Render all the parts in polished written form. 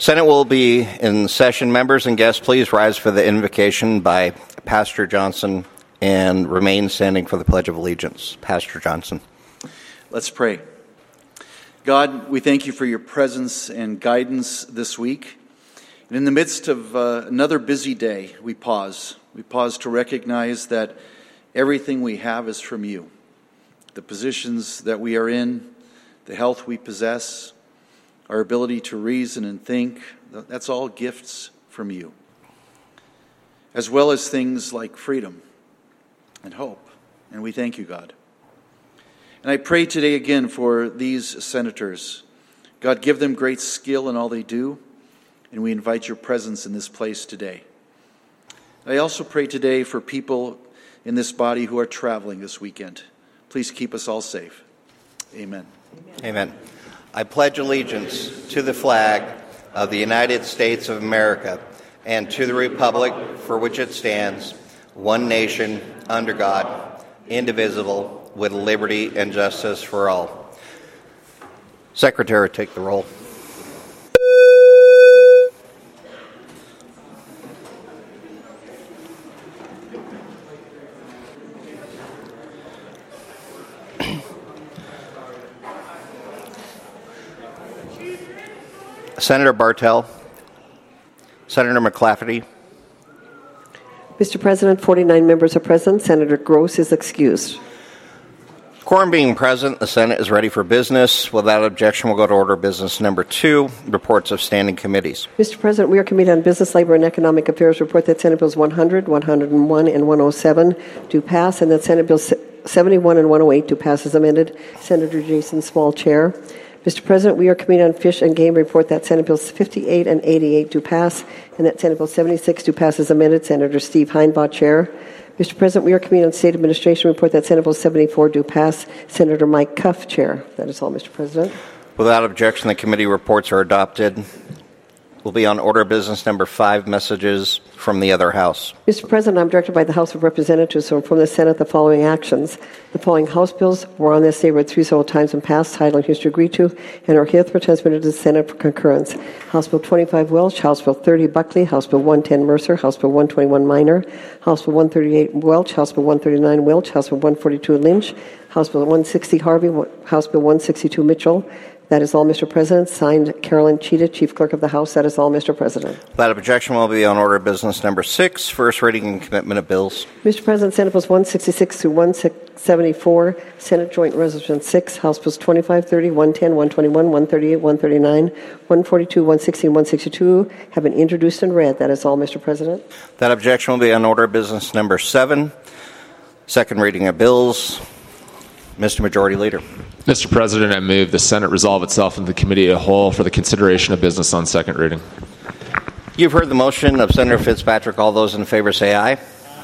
Senate will be in session. Members and guests, please rise for the invocation by Pastor Johnson and remain standing for the Pledge of Allegiance. Pastor Johnson. Let's pray. God, we thank you for your presence and guidance this week. And in the midst of another busy day, we pause. We pause to recognize that everything we have is from you. The positions that we are in, the health we possess, our ability to reason and think, that's all gifts from you. As well as things like freedom and hope. And we thank you, God. And I pray today again for these senators. God, give them great skill in all they do, and we invite your presence in this place today. I also pray today for people in this body who are traveling this weekend. Please keep us all safe. Amen. Amen. I pledge allegiance to the flag of the United States of America and to the republic for which it stands, one nation, under God, indivisible, with liberty and justice for all. Secretary, take the roll. Senator Bartel, Senator McLafferty. Mr. President, 49 members are present. Senator Gross is excused. Quorum being present, the Senate is ready for business. Without objection, we'll go to order business number 2, reports of standing committees. Mr. President, we are Committee on Business, Labor, and Economic Affairs report that Senate Bills 100, 101, and 107 do pass, and that Senate Bills 71 and 108 do pass as amended. Senator Jason Small, Chair. Mr. President, we are Committee on Fish and Game report that Senate Bills 58 and 88 do pass, and that Senate Bill 76 do pass as amended. Senator Steve Heinbaugh, Chair. Mr. President, we are Committee on State Administration report that Senate Bill 74 do pass. Senator Mike Cuff, Chair. That is all, Mr. President. Without objection, the committee reports are adopted. We'll be on order business number 5, messages from the other House. Mr. President, I'm directed by the House of Representatives to inform the Senate the following actions. The following House bills were on this day read 3 several times and passed, title and history agreed to, and are hereby transmitted to the Senate for concurrence. House Bill 25 Welch, House Bill 30 Buckley, House Bill 110 Mercer, House Bill 121 Minor, House Bill 138 Welch, House Bill 139 Welch, House Bill 142 Lynch, House Bill 160 Harvey, House Bill 162 Mitchell. That is all, Mr. President. Signed, Carolyn Cheetah, Chief Clerk of the House. That is all, Mr. President. Without objection, will be on order business number 6, first reading and commitment of bills. Mr. President, Senate Bills 166 through 174, Senate Joint Resolution 6, House Bills 25, 30, 110, 121, 138, 139, 142, 160, and 162 have been introduced and read. That is all, Mr. President. Without objection, will be on order business number 7, second reading of bills. Mr. Majority Leader. Mr. President, I move the Senate resolve itself into the committee as a whole for the consideration of business on second reading. You've heard the motion of Senator Fitzpatrick. All those in favor say aye.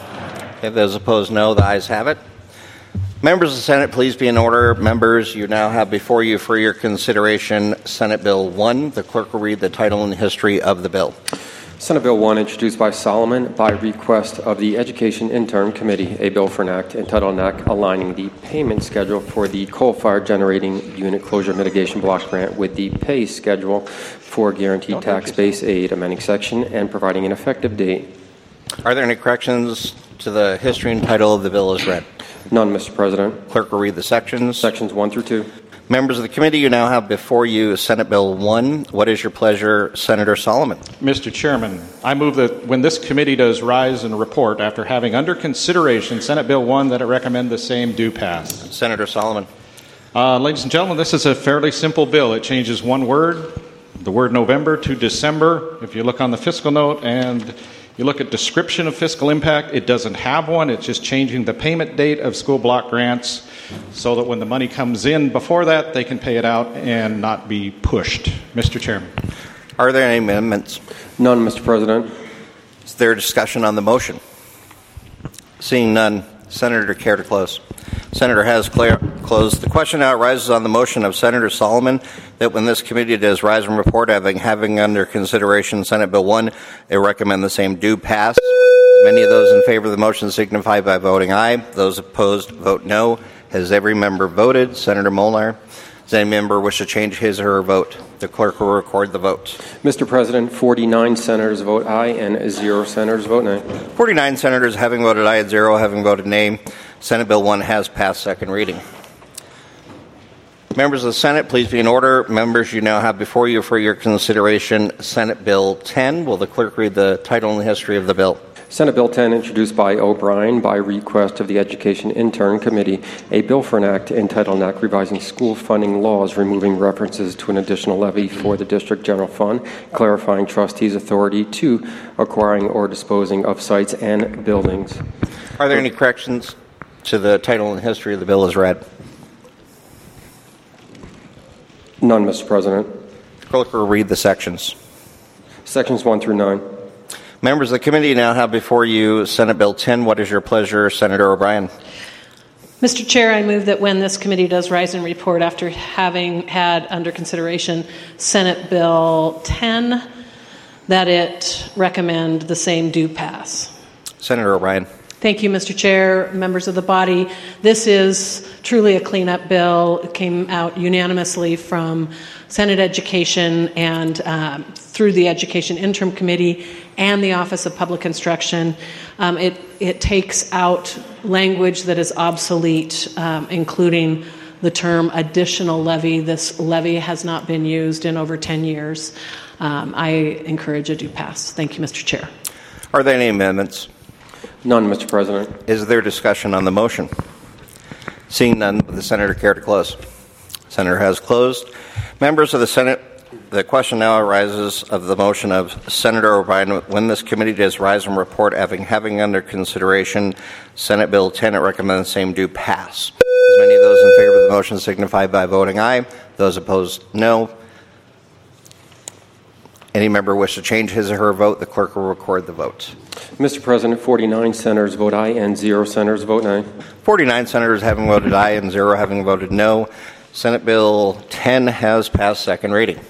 If those opposed, no. The ayes have it. Members of the Senate, please be in order. Members, you now have before you for your consideration Senate Bill 1. The clerk will read the title and history of the bill. Senate Bill 1, introduced by Solomon by request of the Education Interim Committee, a bill for an act entitled an act aligning the payment schedule for the coal-fired generating unit closure mitigation block grant with the pay schedule for guaranteed tax-based aid, amending section and providing an effective date. Are there any corrections to the history and title of the bill as read? None, Mr. President. Clerk will read the sections. Sections 1 through 2. Members of the committee, you now have before you Senate Bill 1. What is your pleasure, Senator Solomon? Mr. Chairman, I move that when this committee does rise and report after having under consideration Senate Bill 1, that it recommend the same do pass. Senator Solomon. Ladies and gentlemen, this is a fairly simple bill. It changes one word, the word November to December. If you look on the fiscal note and you look at description of fiscal impact, it doesn't have one. It's just changing the payment date of school block grants so that when the money comes in before that, they can pay it out and not be pushed. Mr. Chairman. Are there any amendments? None, Mr. President. Is there discussion on the motion? Seeing none, Senator, care to close? Senator has closed. The question now arises on the motion of Senator Solomon that when this committee does rise and report having under consideration Senate Bill 1, they recommend the same do pass. Many of those in favor of the motion signify by voting aye. Those opposed vote no. Has every member voted? Senator Molnar. Does any member wish to change his or her vote? The clerk will record the vote. Mr. President, 49 senators vote aye and 0 senators vote nay. 49 senators having voted aye and 0 having voted nay. Senate Bill 1 has passed second reading. Members of the Senate, please be in order. Members, you now have before you for your consideration Senate Bill 10. Will the clerk read the title and the history of the bill? Senate Bill 10, introduced by O'Brien by request of the Education Intern Committee, a bill for an act entitled Act Revising School Funding Laws, removing references to an additional levy for the District General Fund, clarifying trustees' authority to acquiring or disposing of sites and buildings. Are there any corrections to the title and history of the bill as read? None, Mr. President. The clerk will read the sections. Sections 1 through 9. Members of the committee now have before you Senate Bill 10. What is your pleasure, Senator O'Brien? Mr. Chair, I move that when this committee does rise and report after having had under consideration Senate Bill 10, that it recommend the same do pass. Senator O'Brien. Thank you, Mr. Chair, members of the body. This is truly a cleanup bill. It came out unanimously from Senate Education and through the Education Interim Committee and the Office of Public Instruction. It takes out language that is obsolete, including the term additional levy. This levy has not been used in over 10 years. I encourage a do pass. Thank you, Mr. Chair. Are there any amendments? None, Mr. President. Is there discussion on the motion? Seeing none, would the senator care to close? Senator has closed. Members of the Senate, the question now arises of the motion of Senator O'Brien. When this committee does rise and report, having under consideration Senate Bill 10, it recommends the same do pass. As many of those in favor of the motion signify by voting aye. Those opposed, no. Any member wish to change his or her vote, the clerk will record the vote. Mr. President, 49 senators vote aye and 0 senators vote nay. 49 senators having voted aye and 0 having voted no. Senate Bill 10 has passed second reading.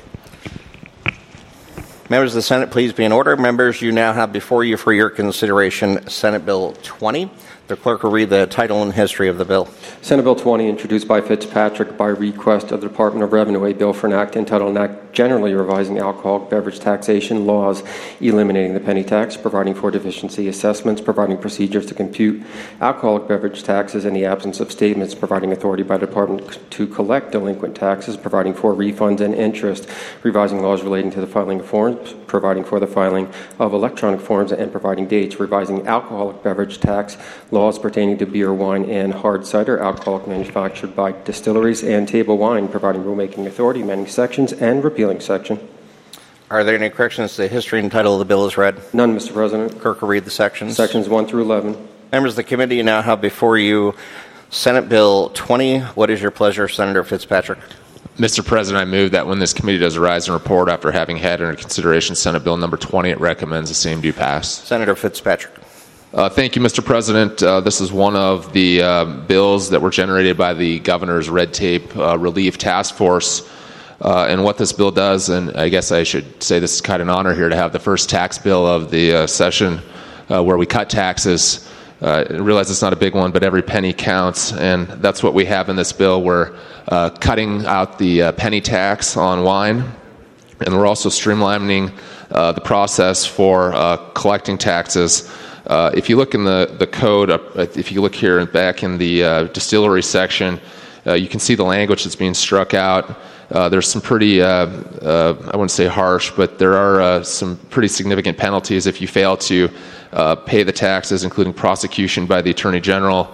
Members of the Senate, please be in order. Members, you now have before you for your consideration Senate Bill 20. The clerk will read the title and history of the bill. Senate Bill 20, introduced by Fitzpatrick by request of the Department of Revenue, a bill for an act entitled an act generally revising alcoholic beverage taxation laws, eliminating the penny tax, providing for deficiency assessments, providing procedures to compute alcoholic beverage taxes in the absence of statements, providing authority by the department to collect delinquent taxes, providing for refunds and interest, revising laws relating to the filing of forms, providing for the filing of electronic forms, and providing dates, revising alcoholic beverage tax laws pertaining to beer, wine, and hard cider alcoholic manufactured by distilleries, and table wine, providing rulemaking authority, amending sections, and repealing section. Are there any corrections to the history and title of the bill as read? None, Mr. President. Clerk will read the sections. Sections 1 through 11. Members of the committee now have before you Senate Bill 20. What is your pleasure, Senator Fitzpatrick? Mr. President, I move that when this committee does rise and report after having had under consideration Senate Bill number 20, it recommends the same do pass. Senator Fitzpatrick. Thank you, Mr. President. This is one of the bills that were generated by the governor's red tape relief task force. And what this bill does, and I guess I should say this is kind of an honor here to have the first tax bill of the session where we cut taxes. I realize it's not a big one, but every penny counts, and that's what we have in this bill. We're cutting out the penny tax on wine, and we're also streamlining the process for collecting taxes. If you look in the code, if you look here back in the distillery section, you can see the language that's being struck out. There's some pretty, I wouldn't say harsh, but there are some pretty significant penalties if you fail to pay the taxes, including prosecution by the Attorney General,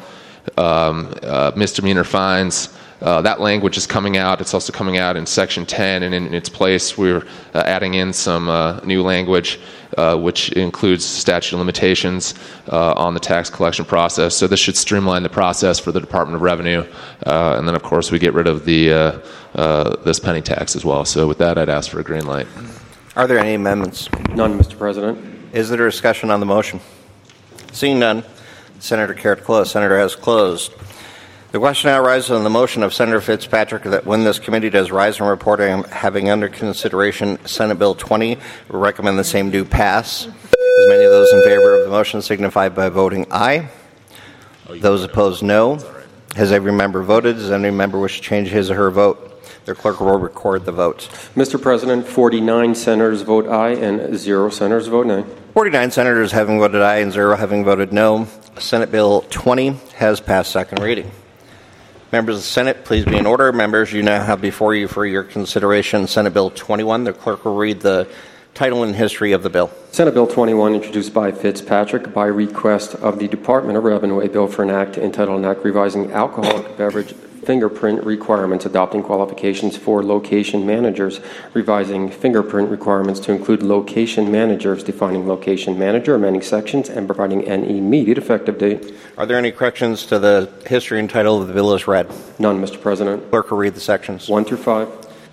misdemeanor fines. That language is coming out. It's also coming out in Section 10, and in its place we're adding in some new language, which includes statute of limitations on the tax collection process. So this should streamline the process for the Department of Revenue, and then of course we get rid of the this penny tax as well. So with that, I'd ask for a green light. Are there any amendments? None, Mr. President. Is there a discussion on the motion? Seeing none, Senator care to close. Senator has closed. The question now arises on the motion of Senator Fitzpatrick that when this committee does rise and report having under consideration Senate Bill 20, we recommend the same do pass. As many of those in favor of the motion signify by voting aye. Those opposed, no. Has every member voted? Does any member wish to change his or her vote? The clerk will record the vote. Mr. President, 49 senators vote aye and 0 senators vote nay. 49 senators having voted aye and 0 having voted no. Senate Bill 20 has passed second reading. Members of the Senate, please be in order. Members, you now have before you for your consideration Senate Bill 21. The clerk will read the title and history of the bill. Senate Bill 21, introduced by Fitzpatrick by request of the Department of Revenue, a bill for an act entitled an act revising alcoholic beverage fingerprint requirements, adopting qualifications for location managers, revising fingerprint requirements to include location managers, defining location manager, amending sections, and providing an immediate effective date. Are there any corrections to the history and title of the bill as read? None, Mr. President. Clerk will read the sections. 1 through 5.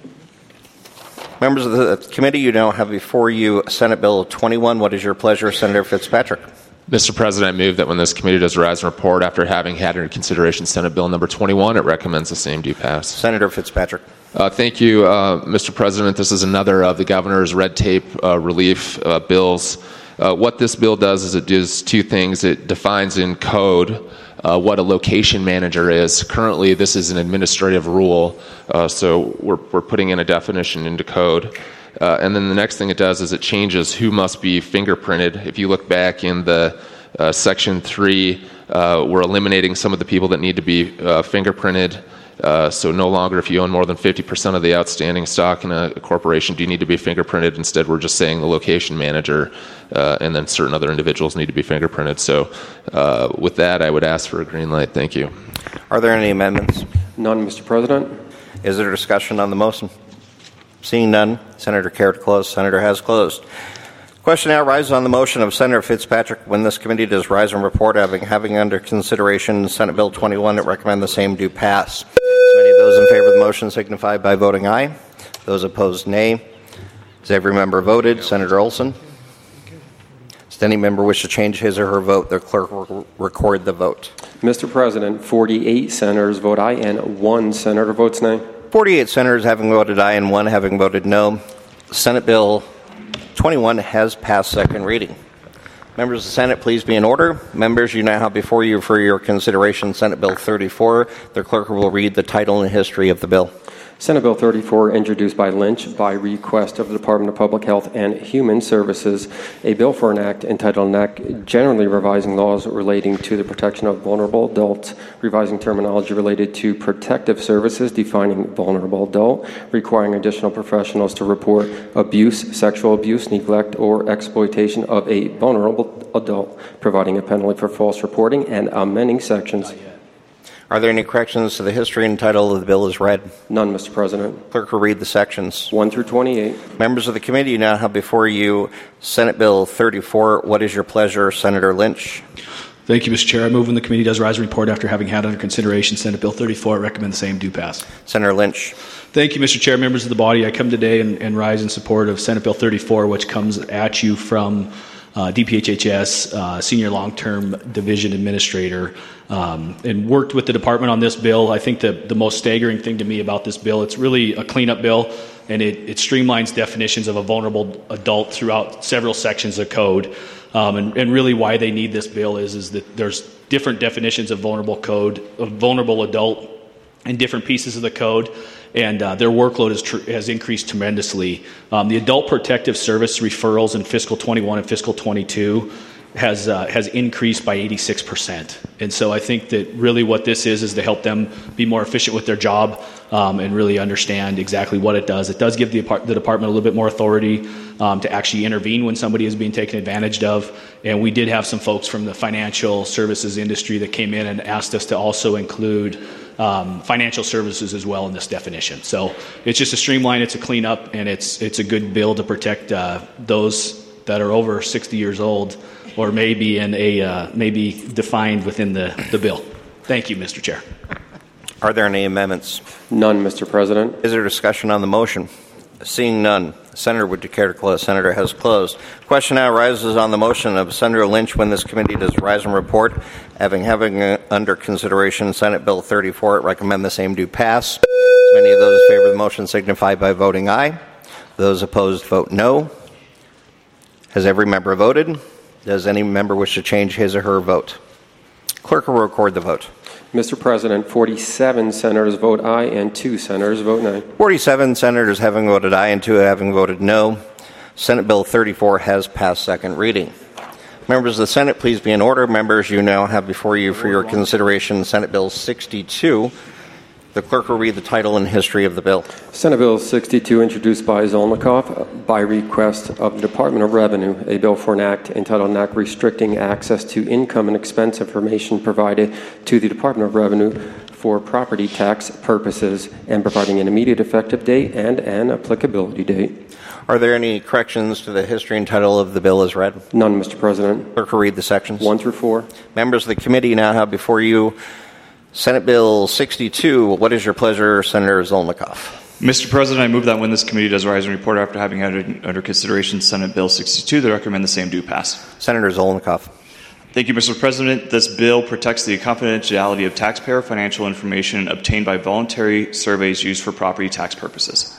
Members of the committee, you now have before you Senate Bill 21. What is your pleasure, Senator Fitzpatrick? Mr. President, I move that when this committee does rise and report after having had under consideration Senate Bill number 21, it recommends the same do pass. Senator Fitzpatrick. Thank you, Mr. President. This is another of the governor's red tape relief bills. What this bill does is it does two things. It defines in code what a location manager is. Currently, this is an administrative rule, so we're putting in a definition into code. And then the next thing it does is it changes who must be fingerprinted. If you look back in the Section 3, we're eliminating some of the people that need to be fingerprinted. So no longer if you own more than 50% of the outstanding stock in a corporation do you need to be fingerprinted. Instead, we're just saying the location manager and then certain other individuals need to be fingerprinted. So with that, I would ask for a green light. Thank you. Are there any amendments? None, Mr. President. Is there discussion on the motion? Seeing none, Senator care to close. Senator has closed. Question now arises on the motion of Senator Fitzpatrick. When this committee does rise and report having under consideration Senate Bill 21, it recommend the same do pass. As many of those in favor of the motion signify by voting aye. Those opposed, nay. Has every member voted? Senator Olson? Does any member wish to change his or her vote? The clerk will record the vote. Mr. President, 48 senators vote aye and 1 senator votes nay. 48 senators having voted aye and 1 having voted no. Senate Bill 21 has passed second reading. Members of the Senate, please be in order. Members, you now have before you for your consideration Senate Bill 34. The clerk will read the title and history of the bill. Senate Bill 34, introduced by Lynch by request of the Department of Public Health and Human Services, a bill for an act entitled an act generally revising laws relating to the protection of vulnerable adults, revising terminology related to protective services, defining vulnerable adult, requiring additional professionals to report abuse, sexual abuse, neglect, or exploitation of a vulnerable adult, providing a penalty for false reporting, and amending sections. Are there any corrections to the history and title of the bill as read? None, Mr. President. Clerk will read the sections. 1 through 28. Members of the committee, you now have before you Senate Bill 34. What is your pleasure, Senator Lynch? Thank you, Mr. Chair. I move when the committee does rise and report after having had under consideration Senate Bill 34, I recommend the same do pass. Senator Lynch. Thank you, Mr. Chair. Members of the body, I come today and rise in support of Senate Bill 34, which comes at you from DPHHS, Senior Long-Term Division Administrator, and worked with the department on this bill. I think the most staggering thing to me about this bill, it's really a cleanup bill, and it streamlines definitions of a vulnerable adult throughout several sections of code. And really why they need this bill is that there's different definitions of vulnerable adult in different pieces of the code. And their workload has increased tremendously. The Adult Protective Service referrals in fiscal 21 and fiscal 22 has increased by 86%. And so I think that really what this is to help them be more efficient with their job and really understand exactly what it does. It does give the department a little bit more authority to actually intervene when somebody is being taken advantage of. And we did have some folks from the financial services industry that came in and asked us to also include financial services as well in this definition. So it's just a streamline, it's a cleanup, and it's a good bill to protect those that are over 60 years old or maybe maybe defined within the bill. Thank you, Mr. Chair. Are there any amendments? None, Mr. President. Is there discussion on the motion? Seeing none, Senator, would you care to close? Senator has closed. Question now arises on the motion of Senator Lynch when this committee does rise and report. Having under consideration Senate Bill 34, it recommend the same do pass. As many of those in favor of the motion signify by voting aye. Those opposed vote no. Has every member voted? Does any member wish to change his or her vote? Clerk will record the vote. Mr. President, 47 senators vote aye and 2 senators vote nay. 47 senators having voted aye and 2 having voted no. Senate Bill 34 has passed second reading. Members of the Senate, please be in order. Members, you now have before you for your consideration Senate Bill 62. The clerk will read the title and history of the bill. Senate Bill 62, introduced by Zolnikoff, by request of the Department of Revenue, a bill for an act entitled an act restricting access to income and expense information provided to the Department of Revenue for property tax purposes and providing an immediate effective date and an applicability date. Are there any corrections to the history and title of the bill as read? None, Mr. President. Clerk will read the sections. 1 through 4. Members of the committee now have before you Senate Bill 62. What is your pleasure, Senator Zolnikoff? Mr. President, I move that when this committee does rise and report after having had under consideration Senate Bill 62, that I recommend the same do pass. Senator Zolnikoff. Thank you, Mr. President. This bill protects the confidentiality of taxpayer financial information obtained by voluntary surveys used for property tax purposes.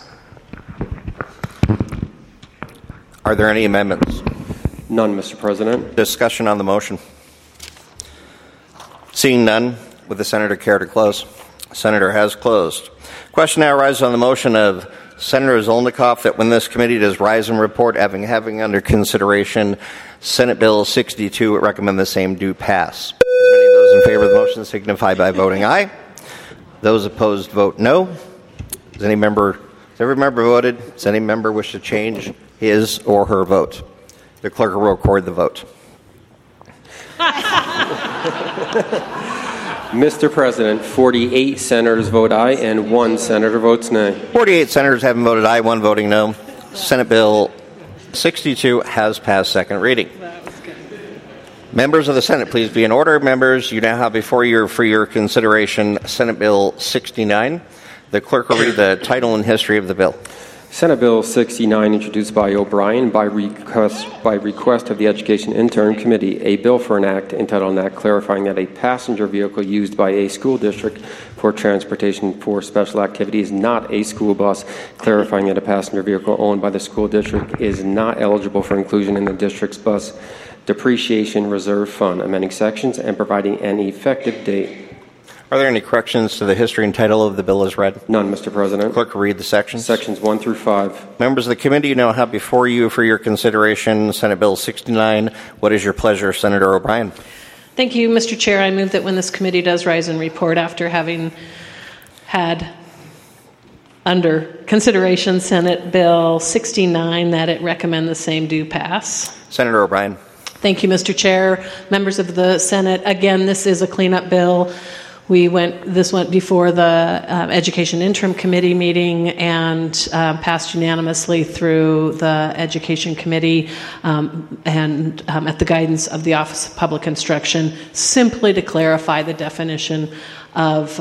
Are there any amendments? None, Mr. President. Discussion on the motion. Seeing none, would the senator care to close? Senator has closed. Question now arises on the motion of Senator Zolnikoff that when this committee does rise and report, having under consideration Senate Bill 62, it recommend the same do pass. As many of those in favor of the motion signify by voting aye. Those opposed vote no. Has every member voted? Does any member wish to change his or her vote? The clerk will record the vote. Mr. President, 48 senators vote aye and 1 senator votes nay. 48 senators having voted aye, 1 voting no. Senate Bill 62 has passed second reading. Members of the Senate, please be in order. Members, you now have before you for your consideration Senate Bill 69. The clerk will read the title and history of the bill. Senate Bill 69, introduced by O'Brien by request of the Education Intern Committee, a bill for an act entitled an act clarifying that a passenger vehicle used by a school district for transportation for special activity is not a school bus, clarifying that a passenger vehicle owned by the school district is not eligible for inclusion in the district's bus depreciation reserve fund, amending sections and providing an effective date. Are there any corrections to the history and title of the bill as read? None, Mr. President. Clerk will read the sections. Sections 1 through 5. Members of the committee, you now have before you for your consideration Senate Bill 69. What is your pleasure, Senator O'Brien? Thank you, Mr. Chair. I move that when this committee does rise and report after having had under consideration Senate Bill 69, that it recommend the same do pass. Senator O'Brien. Thank you, Mr. Chair. Members of the Senate, again, this is a cleanup bill. This went before the Education Interim Committee meeting and passed unanimously through the Education Committee and at the guidance of the Office of Public Instruction, simply to clarify the definition of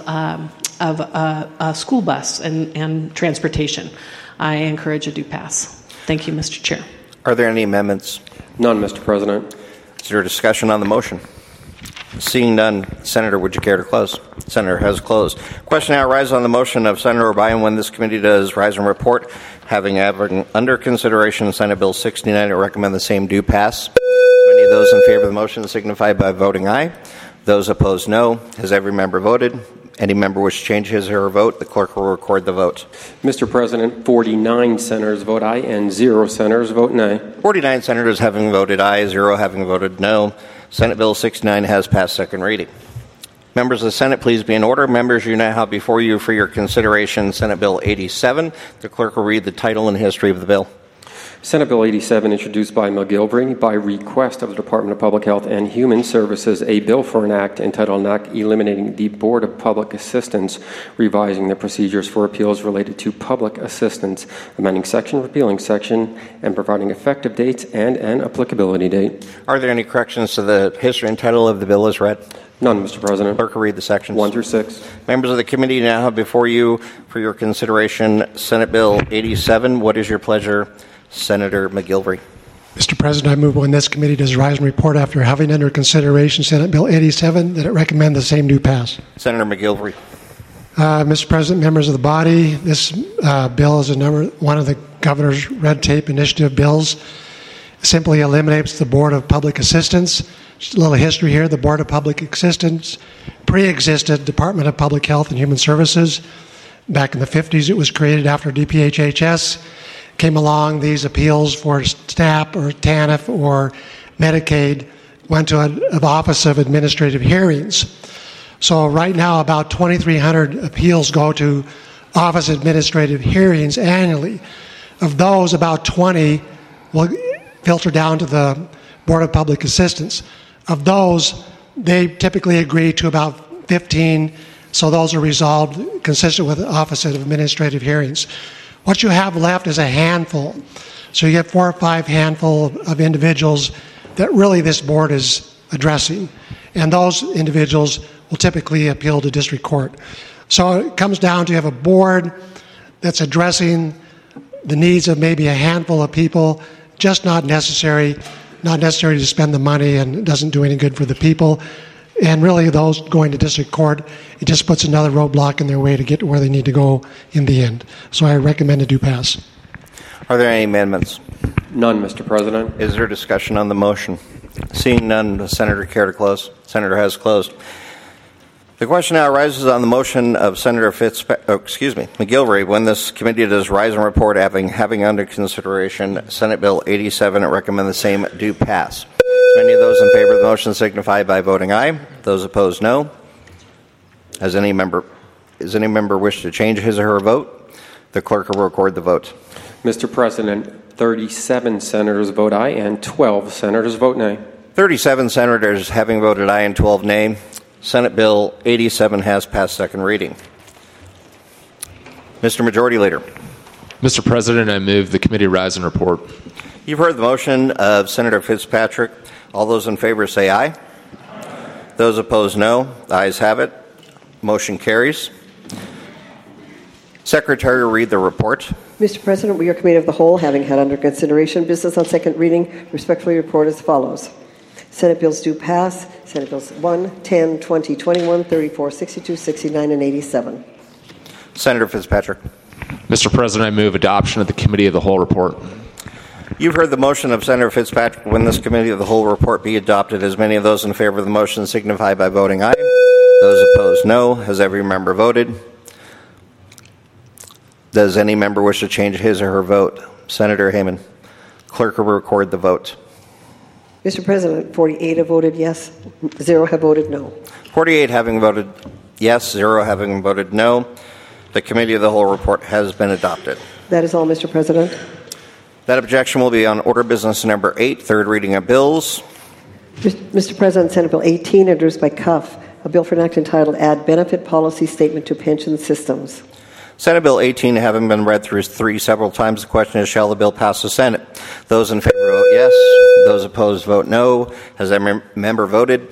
a school bus and transportation. I encourage a do pass. Thank you, Mr. Chair. Are there any amendments? None, Mr. President. Is there discussion on the motion? Seeing none, Senator, would you care to close? Senator has closed. Question now arises on the motion of Senator O'Brien when this committee does rise and report, having under consideration Senate Bill 69, to recommend the same do pass. As many of those in favor of the motion signify by voting aye. Those opposed, no. Has every member voted? Any member wish to change his or her vote? The clerk will record the vote. Mr. President, 49 senators vote aye and 0 senators vote nay. 49 senators having voted aye, 0 having voted no. Senate Bill 69 has passed second reading. Members of the Senate, please be in order. Members, you now have before you for your consideration Senate Bill 87. The clerk will read the title and history of the bill. Senate Bill 87, introduced by McGilvery by request of the Department of Public Health and Human Services, a bill for an act entitled an act eliminating the Board of Public Assistance, revising the procedures for appeals related to public assistance, amending section, repealing section, and providing effective dates and an applicability date. Are there any corrections to the history and title of the bill as read? None, Mr. President. Clerk will read the sections. 1 through 6. Members of the committee now have before you for your consideration Senate Bill 87. What is your pleasure, Senator McGilvery? Mr. President, I move when this committee does rise and report after having under consideration Senate Bill 87 that it recommend the same do pass. Senator McGilvery. Mr. President, members of the body, this bill is one of the governor's red tape initiative bills. simply eliminates the Board of Public Assistance. Just a little history here. The Board of Public Assistance pre-existed Department of Public Health and Human Services. Back in the 50s, it was created after DPHHS came along. These appeals for SNAP or TANF or Medicaid went to an Office of Administrative Hearings. So right now, about 2,300 appeals go to Office of Administrative Hearings annually. Of those, about 20 will filter down to the Board of Public Assistance. Of those, they typically agree to about 15, so those are resolved consistent with the Office of Administrative Hearings. What you have left is a handful. So you get 4 or 5 handful of individuals that really this board is addressing. And those individuals will typically appeal to district court. So it comes down to you have a board that's addressing the needs of maybe a handful of people, just not necessary to spend the money, and it doesn't do any good for the people. And really those going to district court, it just puts another roadblock in their way to get to where they need to go in the end. So I recommend it do pass. Are there any amendments? None, Mr. President. Is there discussion on the motion? Seeing none, the senator care to close? Senator has closed. The question now arises on the motion of Senator McGilvery. When this committee does rise and report having under consideration Senate Bill 87, and recommend the same do pass. As many of those in favor of the motion signify by voting aye. Those opposed, no. Does any member wish to change his or her vote? The clerk will record the vote. Mr. President, 37 senators vote aye and 12 senators vote nay. 37 senators having voted aye and 12 nay. Senate Bill 87 has passed second reading. Mr. Majority Leader. Mr. President, I move the committee rise and report. You've heard the motion of Senator Fitzpatrick. All those in favor say aye. Those opposed, no. The ayes have it. Motion carries. Secretary will read the report. Mr. President, we are Committee of the Whole, having had under consideration business on second reading, respectfully report as follows. Senate bills do pass. Senate bills 1, 10, 20, 21, 34, 62, 69, and 87. Senator Fitzpatrick. Mr. President, I move adoption of the Committee of the Whole report. You've heard the motion of Senator Fitzpatrick. When this Committee of the Whole report be adopted, as many of those in favor of the motion signify by voting aye. Those opposed, no. Has every member voted? Does any member wish to change his or her vote? Senator Heyman. Clerk will record the vote. Mr. President, 48 have voted yes, 0 have voted no. 48 having voted yes, 0 having voted no. The Committee of the Whole report has been adopted. That is all, Mr. President. That objection will be on order business number 8, third reading of bills. Mr. President, Senate Bill 18, introduced by Cuff, a bill for an act entitled Add Benefit Policy Statement to Pension Systems. Senate Bill 18 having been read through several times, the question is, shall the bill pass the Senate? Those in favor vote yes. Those opposed vote no. Has every member voted?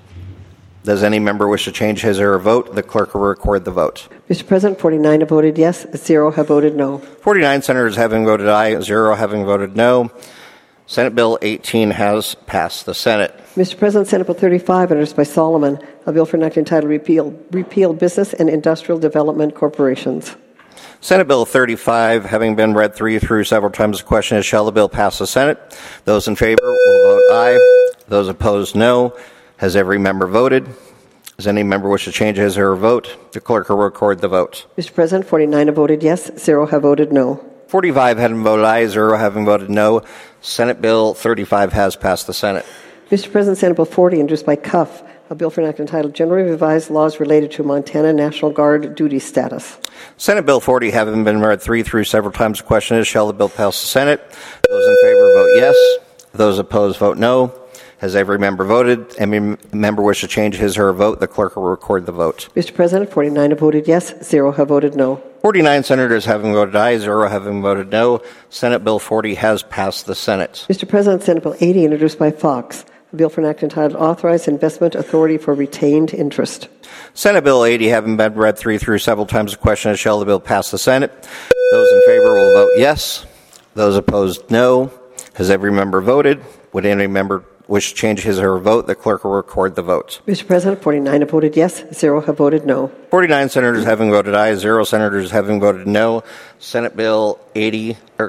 Does any member wish to change his or her vote? The clerk will record the vote. Mr. President, 49 have voted yes, 0 have voted no. 49 senators having voted aye, 0 having voted no. Senate Bill 18 has passed the Senate. Mr. President, Senate Bill 35, introduced by Solomon, a bill for an act entitled Repeal Business and Industrial Development Corporations. Senate Bill 35, having been read through several times, the question is, shall the bill pass the Senate? Those in favor will vote aye. Those opposed, no. Has every member voted? Does any member wish to change his or her vote? The clerk will record the vote. Mr. President, 49 have voted yes, 0 have voted no. 45 having voted aye, 0 having voted no. Senate Bill 35 has passed the Senate. Mr. President, Senate Bill 40, introduced by Cuff, a bill for an act entitled Generally Revised Laws Related to Montana National Guard Duty Status. Senate Bill 40 having been read through several times, the question is, shall the bill pass the Senate? Those in favor vote yes. Those opposed vote no. Has every member voted? Any member wish to change his or her vote? The clerk will record the vote. Mr. President, 49 have voted yes, 0 have voted no. 49 senators having voted aye, 0 having voted no. Senate Bill 40 has passed the Senate. Mr. President, Senate Bill 80, introduced by Fox, a bill for an act entitled Authorized Investment Authority for Retained Interest. Senate Bill 80 having been read through several times, the question is, shall the bill pass the Senate? Those in favor will vote yes. Those opposed, no. Has every member voted? Would any member wish to change his or her vote? The clerk will record the vote. Mr. President, 49 have voted yes, 0 have voted no. 49 senators having voted aye, 0 senators having voted no. Senate Bill 80,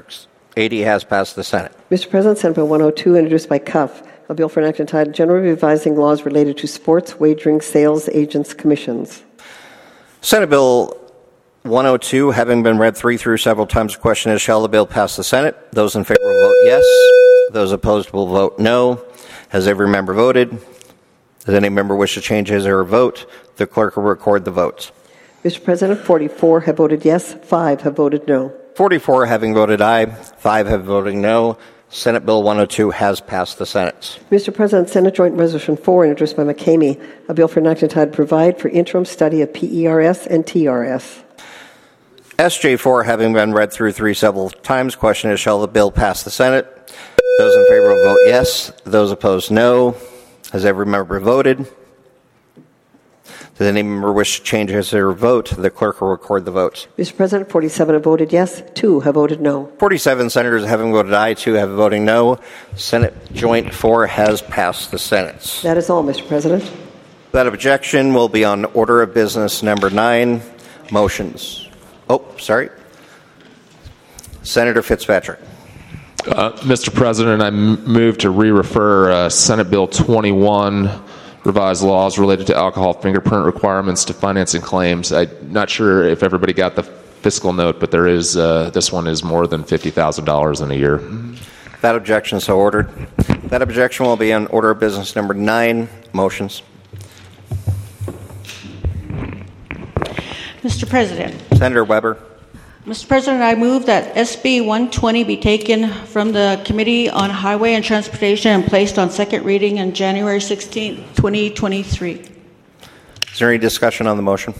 80 has passed the Senate. Mr. President, Senate Bill 102, introduced by Cuff, a bill for an act entitled Generally Revising Laws Related to Sports Wagering Sales Agents Commissions. Senate Bill 102, having been read through several times, the question is, shall the bill pass the Senate? Those in favor will vote yes. Those opposed will vote no. Has every member voted? Does any member wish to change his or her vote? The clerk will record the votes. Mr. President, 44 have voted yes, 5 have voted no. 44 having voted aye, 5 have voted no. Senate Bill 102 has passed the Senate. Mr. President, Senate Joint Resolution 4, introduced by McCamey, a bill for an act entitled Provide for Interim Study of PERS and TRS. SJ4 having been read through several times, question is, shall the bill pass the Senate? Those in favor will vote yes. Those opposed, no. Has every member voted? Does any member wish to change his or her vote? The clerk will record the votes. Mr. President, 47 have voted yes, 2 have voted no. 47 senators having voted aye, 2 have voted no. Senate Joint 4 has passed the Senate. That is all, Mr. President. That objection will be on order of business number 9, motions. Oh, sorry. Senator Fitzpatrick. Mr. President, I move to re-refer Senate Bill 21, revised laws related to alcohol fingerprint requirements to financing claims. I'm not sure if everybody got the fiscal note, but there is this one is more than $50,000 in a year. That objection is so ordered. That objection will be on order of business number 9, motions. Mr. President. Senator Weber. Mr. President, I move that SB 120 be taken from the Committee on Highway and Transportation and placed on second reading on January 16, 2023. Is there any discussion on the motion?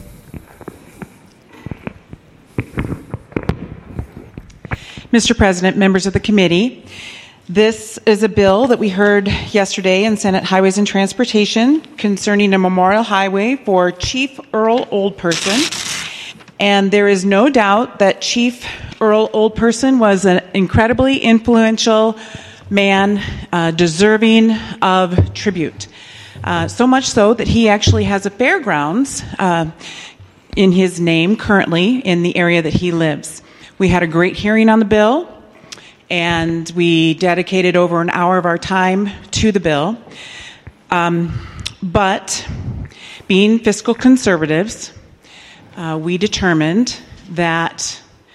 Mr. President, members of the committee, this is a bill that we heard yesterday in Senate Highways and Transportation concerning a memorial highway for Chief Earl Oldperson. And there is no doubt that Chief Earl Oldperson was an incredibly influential man, deserving of tribute. So much so that he actually has a fairgrounds in his name currently in the area that he lives. We had a great hearing on the bill, and we dedicated over an hour of our time to the bill. But being fiscal conservatives, we determined that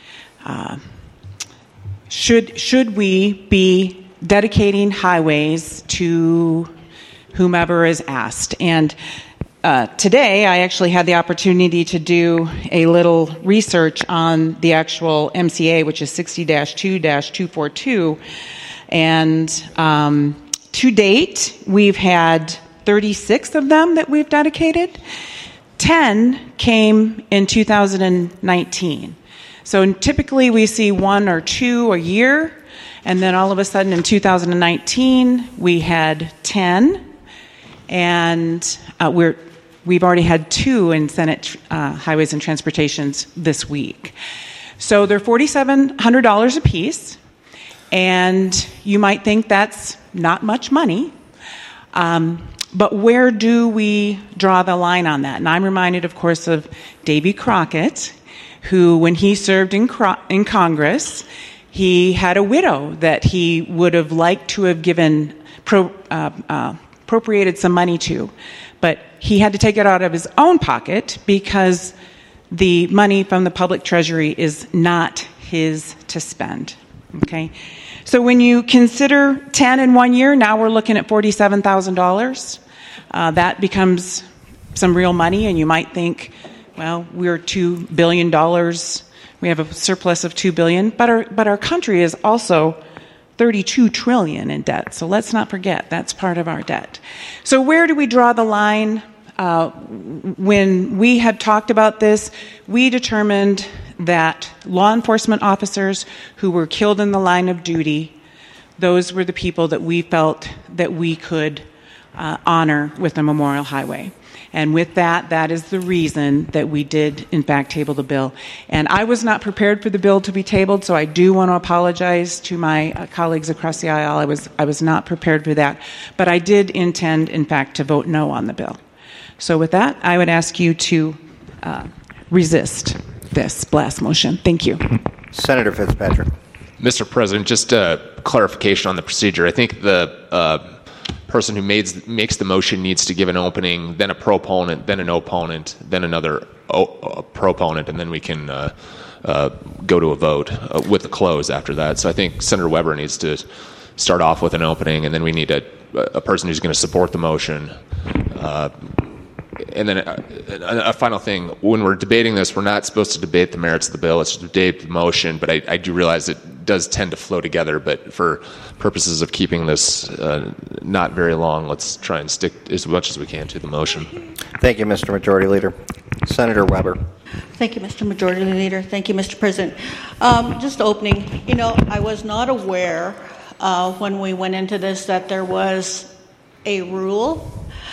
should we be dedicating highways to whomever is asked. And today I actually had the opportunity to do a little research on the actual MCA, which is 60-2-242. And to date, we've had 36 of them that we've dedicated. 10 came in 2019. So typically we see 1 or 2 a year, and then all of a sudden in 2019 we had 10, and we've already had 2 in Senate Highways and Transportations this week. So they're $4,700 a piece, and you might think that's not much money. But where do we draw the line on that? And I'm reminded, of course, of Davy Crockett, who, when he served in Congress, he had a widow that he would have liked to have given appropriated some money to. But he had to take it out of his own pocket because the money from the public treasury is not his to spend. Okay? So when you consider 10 in 1 year, now we're looking at $47,000. That becomes some real money, and you might think, well, we're $2 billion. We have a surplus of $2 billion, but our country is also $32 trillion in debt. So let's not forget that's part of our debt. So where do we draw the line? When we had talked about this, we determined that law enforcement officers who were killed in the line of duty, those were the people that we felt that we could honor with a memorial highway. And with that, that is the reason that we did, in fact, table the bill. And I was not prepared for the bill to be tabled, so I do want to apologize to my colleagues across the aisle. I was not prepared for that. But I did intend, in fact, to vote no on the bill. So with that, I would ask you to resist this blast motion. Thank you. Senator Fitzpatrick. Mr. President, just a clarification on the procedure. I think the person who makes the motion needs to give an opening, then a proponent, then an opponent, then another proponent, and then we can go to a vote with the close after that. So I think Senator Weber needs to start off with an opening, and then we need a person who's going to support the motion. And then a final thing, when we're debating this, we're not supposed to debate the merits of the bill. It's to debate the motion, but I do realize it does tend to flow together. But for purposes of keeping this not very long, let's try and stick as much as we can to the motion. Thank you, Mr. Majority Leader. Senator Weber. Thank you, Mr. Majority Leader. Thank you, Mr. President. Just opening, I was not aware when we went into this that there was a rule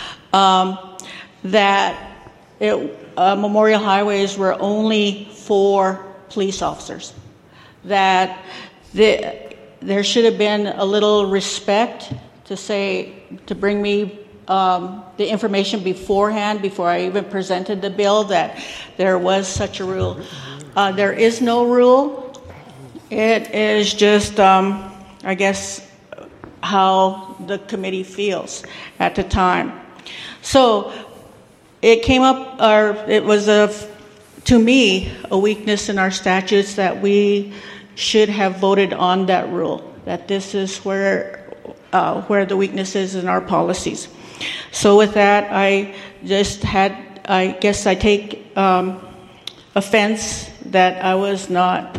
that memorial highways were only for police officers, that there should have been a little respect to bring me the information beforehand, before I even presented the bill, that there was such a rule. There is no rule. It is just, I guess, how the committee feels at the time. So it came up, or it was to me, a weakness in our statutes that we should have voted on that rule, that this is where the weakness is in our policies. So with that, I guess I take offense that I was not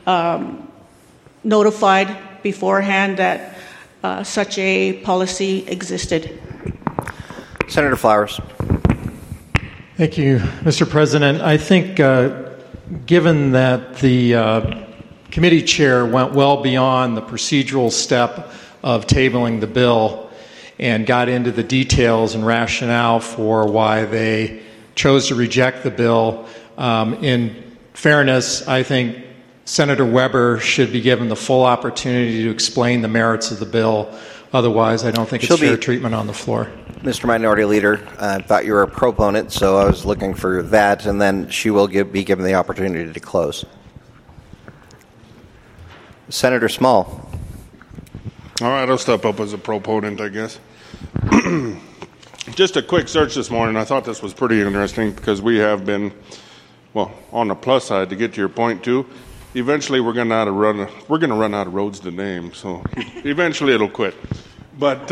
notified beforehand that such a policy existed. Senator Flowers. Thank you, Mr. President. I think given that the committee chair went well beyond the procedural step of tabling the bill and got into the details and rationale for why they chose to reject the bill, in fairness, I think Senator Weber should be given the full opportunity to explain the merits of the bill. Otherwise, I don't think it's fair treatment on the floor. Mr. Minority Leader, I thought you were a proponent, so I was looking for that, and then she will be given the opportunity to close. Senator Small. All right, I'll step up as a proponent, I guess. Just a quick search this morning. I thought this was pretty interesting because we have been, on the plus side, to get to your point too, eventually we're going to run out of roads to name, so eventually it'll quit. But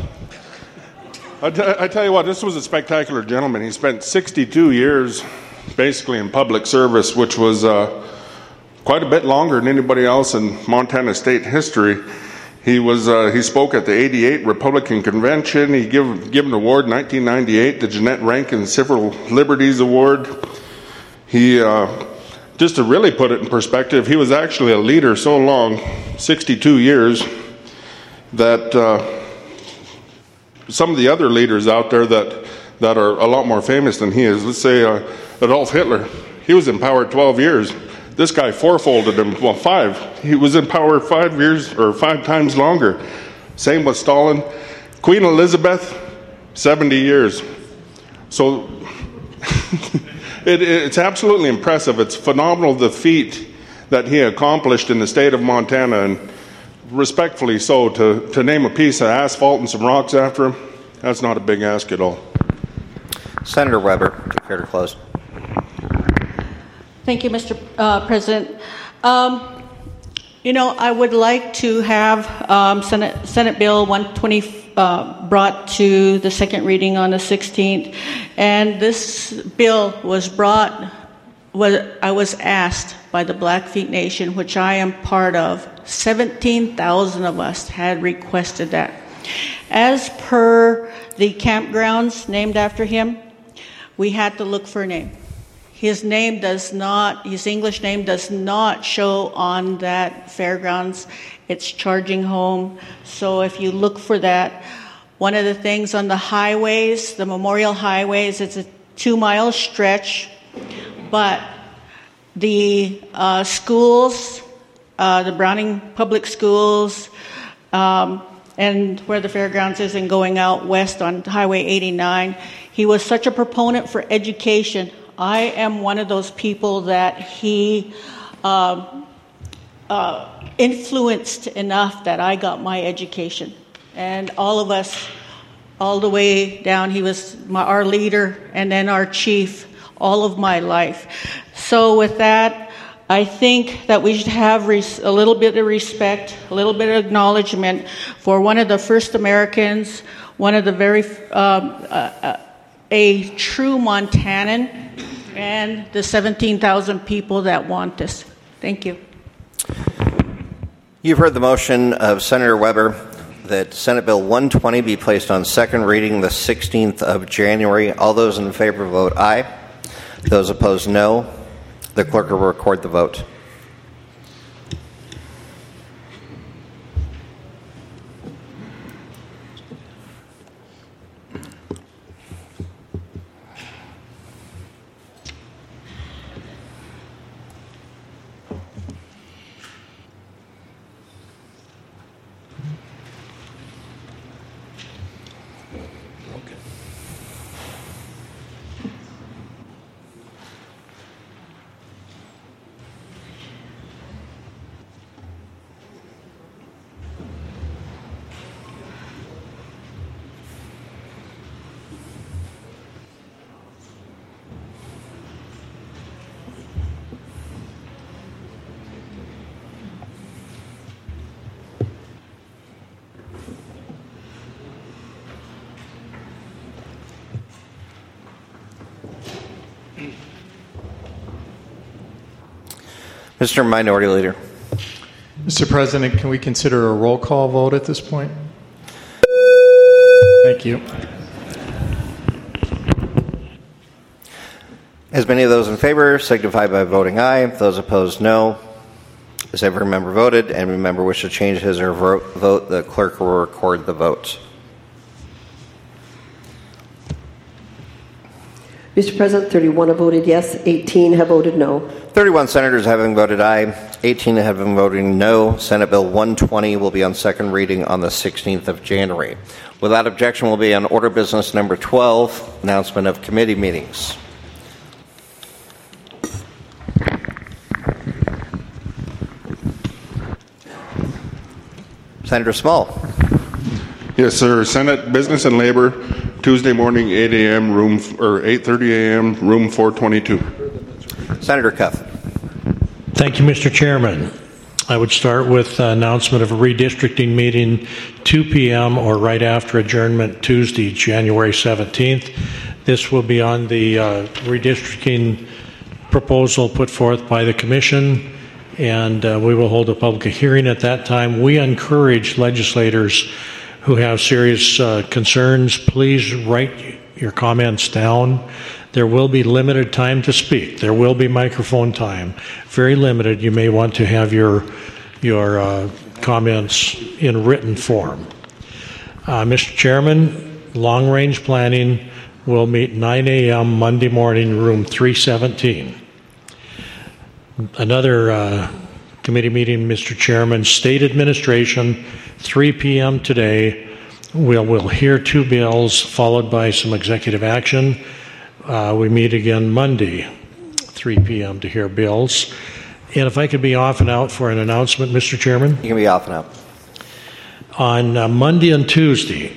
I tell you what, this was a spectacular gentleman. He spent 62 years basically in public service, which was quite a bit longer than anybody else in Montana state history. He spoke at the 88 Republican Convention. He given an award in 1998, the Jeanette Rankin Civil Liberties Award. He just to really put it in perspective, he was actually a leader so long, 62 years, that some of the other leaders out there that are a lot more famous than he is, let's say Adolf Hitler, he was in power 12 years. This guy fourfolded him, 5. He was in power 5 years, or 5 times longer. Same with Stalin. Queen Elizabeth, 70 years. So it's absolutely impressive. It's phenomenal, the feat that he accomplished in the state of Montana, and respectfully so, to name a piece of asphalt and some rocks after him, that's not a big ask at all. Senator Weber, declare to close. Thank you, Mr. President. I would like to have Senate Bill 120 brought to the second reading on the 16th. And this bill I was asked by the Blackfeet Nation, which I am part of. 17,000 of us had requested that. As per the campgrounds named after him, we had to look for a name. His English name does not show on that fairgrounds. It's Charging Home. So if you look for that, one of the things on the highways, the memorial highways, it's a 2-mile stretch, but the schools, the Browning Public Schools, and where the fairgrounds is, and going out west on Highway 89, he was such a proponent for education. I am one of those people that he influenced enough that I got my education. And all of us, all the way down, he was our leader and then our chief all of my life. So with that, I think that we should have a little bit of respect, a little bit of acknowledgement for one of the first Americans, one of the very, a true Montanan, and the 17,000 people that want this. Thank you. You've heard the motion of Senator Weber that Senate Bill 120 be placed on second reading the 16th of January. All those in favor vote aye. Those opposed, no. The clerk will record the vote. Mr. Minority Leader. Mr. President, can we consider a roll call vote at this point? Thank you. As many of those in favor signify by voting aye. Those opposed, no. As every member voted, and a member wish to change his or her vote, the clerk will record the vote. Mr. President, 31 have voted yes, 18 have voted no. 31 senators having voted aye, 18 having voted no. Senate Bill 120 will be on second reading on the 16th of January. Without objection, will be on order business number 12, announcement of committee meetings. Senator Small. Yes, sir. Senate Business and Labor, Tuesday morning, 8 a.m., 8:30 a.m., room 422. Senator Cuff. Thank you, Mr. Chairman. I would start with announcement of a redistricting meeting 2 p.m. or right after adjournment Tuesday, January 17th. This will be on the redistricting proposal put forth by the Commission, and we will hold a public hearing at that time. We encourage legislators who have serious concerns, please write your comments down. There will be limited time to speak. There will be microphone time. Very limited. You may want to have your comments in written form. Mr. Chairman, long-range planning will meet 9 a.m. Monday morning, room 317. Another committee meeting, Mr. Chairman, State Administration, 3 p.m. today. We'll hear two bills followed by some executive action. We meet again Monday, 3 p.m. to hear bills. And if I could be off and out for an announcement, Mr. Chairman. You can be off and out. On Monday and Tuesday,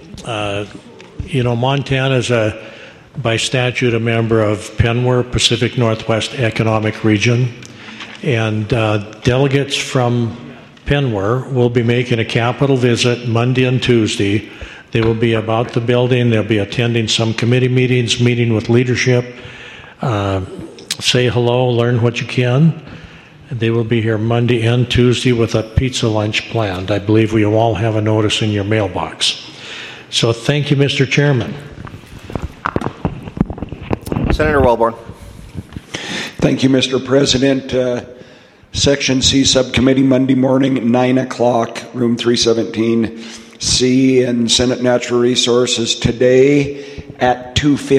Montana is by statute a member of PNWER, Pacific Northwest Economic Region, and delegates from PNWER will be making a capital visit Monday and Tuesday. They will be about the building. They'll be attending some committee meetings, meeting with leadership, say hello, learn what you can. They will be here Monday and Tuesday with a pizza lunch planned. I believe we all have a notice in your mailbox. So thank you, Mr. Chairman. Senator Wellborn. Thank you, Mr. President. Section C Subcommittee, Monday morning, 9 o'clock, room 317C, and Senate Natural Resources today at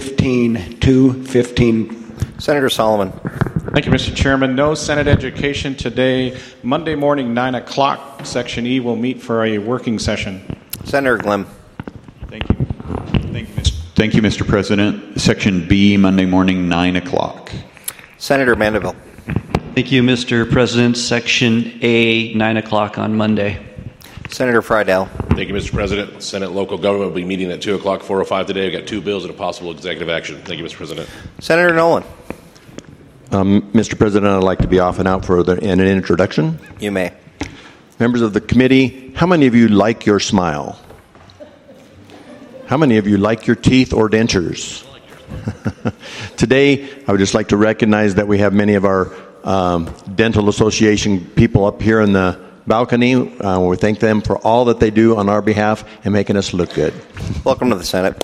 2:15. Senator Solomon. Thank you, Mr. Chairman. No Senate Education today. Monday morning, 9 o'clock, Section E will meet for a working session. Senator Glim. Thank you. Thank you, Mr. President. Section B, Monday morning, 9 o'clock. Senator Mandeville. Thank you, Mr. President. Section A, 9 o'clock on Monday. Senator Friedel. Thank you, Mr. President. Senate local government will be meeting at 2 o'clock, 4:05 today. We've got 2 bills and a possible executive action. Thank you, Mr. President. Senator Nolan. Mr. President, I'd like to be off and out for an introduction. You may. Members of the committee, how many of you like your smile? How many of you like your teeth or dentures? Today, I would just like to recognize that we have many of our dental association people up here in the balcony. We thank them for all that they do on our behalf and making us look good. Welcome to the Senate.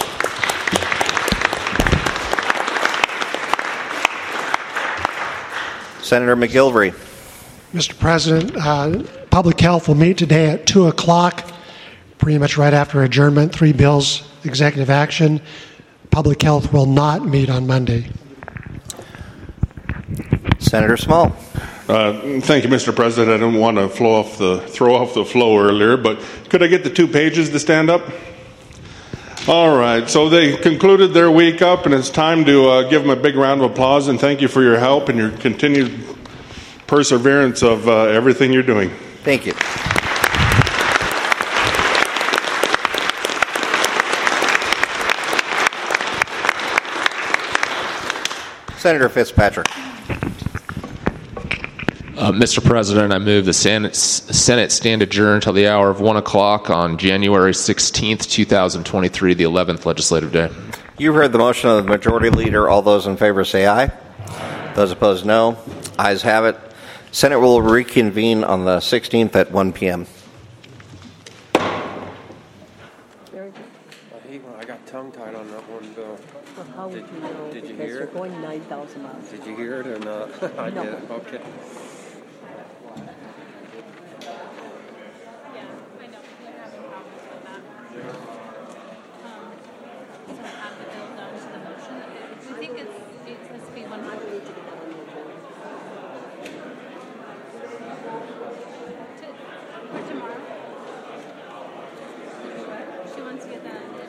Senator McGilvery. Mr. President, Public Health will meet today at 2 o'clock, pretty much right after adjournment. 3 bills, executive action. Public Health will not meet on Monday. Senator Small. Thank you, Mr. President. I didn't want to throw off the flow earlier, but could I get the 2 pages to stand up? All right, so they concluded their week up, and it's time to give them a big round of applause and thank you for your help and your continued perseverance of everything you're doing. Thank you. Senator Fitzpatrick. Mr. President, I move the Senate stand adjourned until the hour of 1 o'clock on January 16th, 2023, the 11th legislative day. You heard the motion of the Majority Leader. All those in favor say aye. Those opposed, no. Ayes have it. Senate will reconvene on the 16th at 1 p.m. I hate when I got tongue-tied on that one bill. Well, how would you know? Did you Because hear you're it? going 9,000 miles. Did you hear it or not? I No. did. Okay. She wants to get that.